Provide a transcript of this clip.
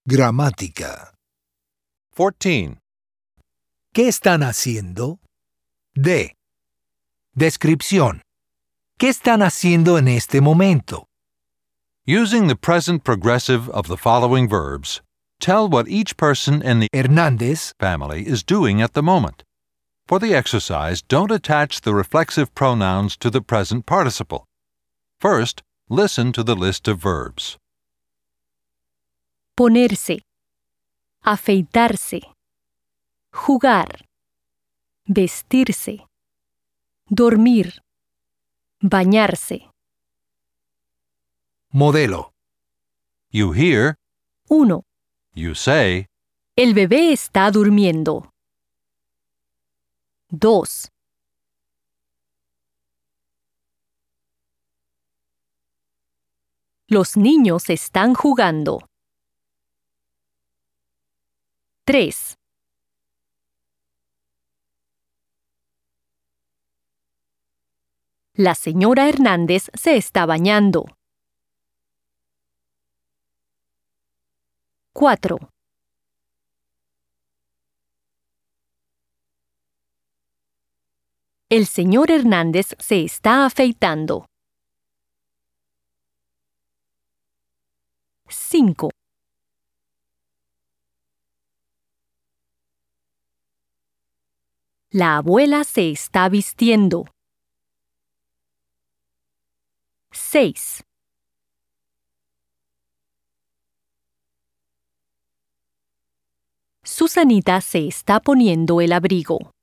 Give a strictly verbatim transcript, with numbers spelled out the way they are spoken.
Gramática. fourteen. ¿Qué están haciendo? D. Descripción. ¿Qué están haciendo en este momento? Using the present progressive of the following verbs, tell what each person in the Hernández, family is doing at the moment. For the exercise, don't attach the reflexive pronouns to the present participle. First, listen to the list of verbs. Ponerse, afeitarse, jugar, vestirse, dormir, bañarse. modelo. You hear, uno. you say, El bebé está durmiendo. dos. Los niños están jugando. tres. La señora Hernández se está bañando. cuatro. El señor Hernández se está afeitando. cinco. La abuela se está vistiendo. seis. Susanita se está poniendo el abrigo.